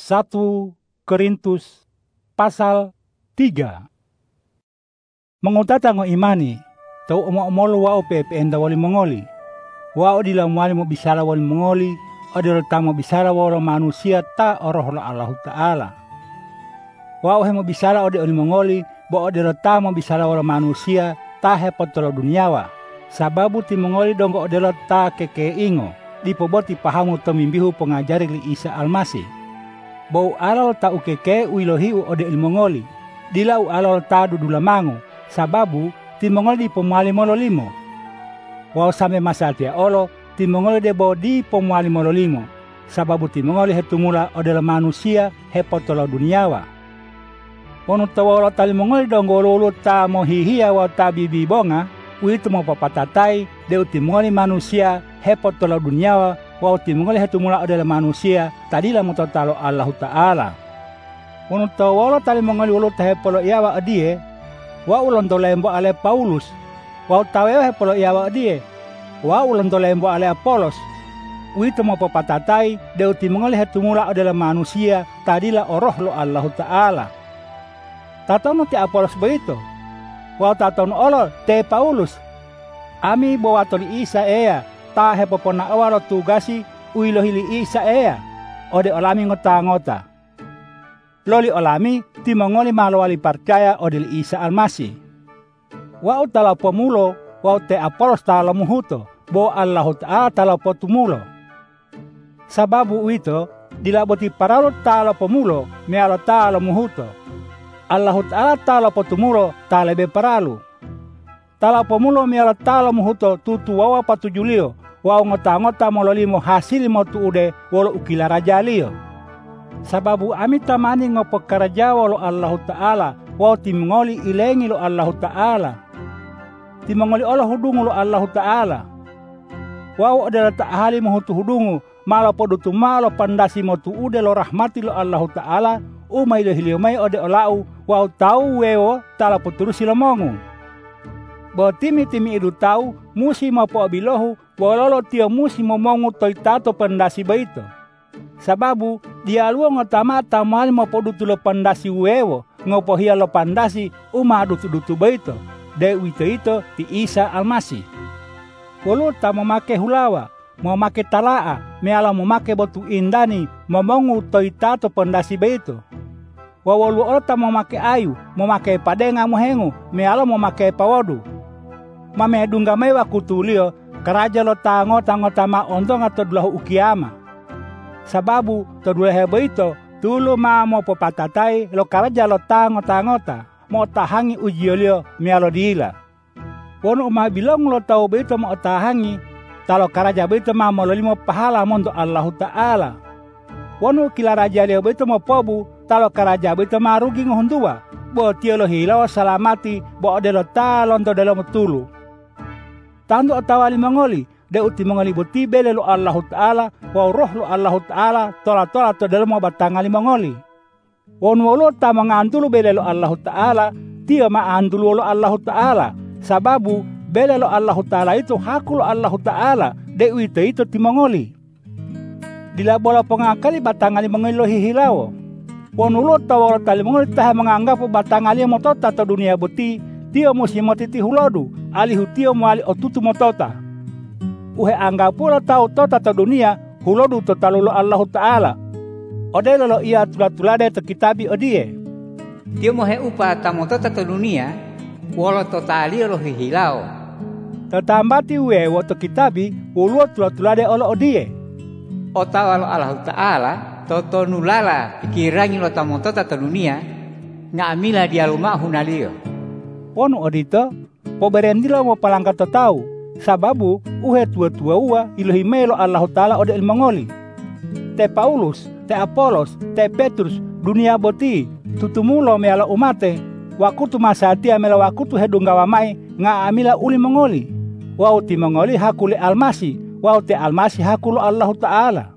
1 Korintus pasal 3. Mengutata ngo imani, tau omo-omolo wao enda wali mongoli. Wao dilam wali mo bisara wali mongoli, odol tamo bisara wala manusia ta oroh Allah Ta'ala. Wao hemo bisara ode oli mongoli, bo odol tamo bisara wala manusia ta hepotolo duniawa. Sababu ti mongoli donggo odol ta keke ingo, dipoboti pahamu tomimbihu pengajari li Isa Almasih. Bau alal ta ukeke uilohi u ode ilmongoli, dilau alal ta dudulamangu, sababu timongoli di pemuali mololimo. Wau sampe masatia olo, timongoli de bo di pemuali mololimo, sababu timongoli hetumula ode manusia hepotolo duniawa. Wonu tawolo tali mongoli donggolulu ta mohihia wa ta bibi bonga, uitu mo papatatai deu timongoli manusia hepotolo duniawa. Wau timongoli hetumula adalah manusia tadilah mutotalo Allah Ta'ala. Wanu tawolo tali mongoli ulu tahepolo iawa adie, wa ulonto lembo ale Paulus, wau tawewa hepolo iawa adie, wa ulonto lembo ale Apolos. Witu mo papatatai deu timongoli hetumula adalah manusia tadilah oroh lo Allah Ta'ala. Tatono ti Apolos beito, wau tatono olo te Paulus. Ami bawa toli Isa ea, ta hepopona awalo tugasi uilohili Isa ea, ode olami ngota-ngota. Loli olami timongoli malawali percaya ode Isa Almasih. Wau tala pemulo, wau te Apolos tala muhuto, bo Allah Ta'ala tala potumulo. Sababu itu dilaboti paralo tala pemulo, mealo tala muhuto. Allah Ta'ala tala potumulo, tala be paralu. Tala pemulo mealo tala muhuto tutu wawa patujulio. Wau ngota-ngota mololimo hasil mo tuude wolo ukila raja liyo. Sababu ami tamani ngopo karaja wolo Allah Ta'ala, wau timongoli ilengi lo Allah Ta'ala. Timongoli olo hudungu lo Allah Ta'ala. Wau adalah tak ahali mohutu hudungu, malo podutu malo pandasi mo tuude lo rahmati lo Allah Ta'ala, umay lo hiliumay ode olau, wau tau wewo tala puturusi lo mongu. Bo timi-timi idu tau, musi mo po abilohu, walolo tio musi momongu toitato pendasi baito. Sababu dia luo ngotamata mali mo podutulo pendasi wewo, ngopo hia lo pandasi uma dutu-dutu baito. De wito ito ti Isa Almasih. Walu ta memake hulawa, memake talaa, meala memake botu indani, momongu toitato pendasi baito. Wawalu ota memake ayu, memake padenga mohengu, meala memake pawodu. Mame dunga mewa kutulio, karaja lo tango-tango ma ontong atau dulahu ukiama. Sababu todula hebo ito, tulu ma mo popatatai lo karaja lo tango-tangota, mo tahangi ujiolio mialo dila. Wono ma bilong lo tau beito mo tahangi, talo karaja beito ma mo lolimo pahala mondo Allah Ta'ala. Wono kila raja leo beito mo pobu, talo karaja beito ma rugi ngohondua, bo tiolo hilau salamati, bo odelo talon to dalam tulu. Tando atawali mongoli, de uti mongoli buti bele lo Allah Ta'ala, wa roh lo Allah Ta'ala, tola-tola to dalam batangali mongoli. Won wolo ta mangantulu bele lo Allah Ta'ala, dia maantulu lo Allah Ta'ala, sababu bele lo Allah Ta'ala itu hakul lo Allah Ta'ala, de itu ti mongoli. Dila bola pengakali batangali mongoli lo hihilawo. Won wolo tawala tali mongoli tah menganggap batangali motota to dunia buti, dia musi motiti hulodu, alihu tio muali otutu motota. Uhe anggap pula tau tota to dunia, hulodu to talulo Allah Ta'ala. Ode lolo ia tulatulade to kitabi odie. Tio mohe upa tamotota to dunia, wolo to tali lo hihilao. Tatambati wewo to kitabi, wuluo tulatulade olo odie. Otawalo Allah Ta'ala, toto nulala pikirangi lo tamotota to dunia, ngamila dia rumah hunalio. Wonu odito, poberendila mo palangkat tau, sababu uhe tua-tua ua ilohi melo Allah Ta'ala ode ilmongoli. Te Paulus, te Apolos, te Petrus, dunia boti, tutumulo meala umate, wakutu masatia mela wakutu hedunggawa mai, nga amila uli mongoli. Wau ti mongoli hakuli Almasih, wau te Almasih hakulu Allah Ta'ala.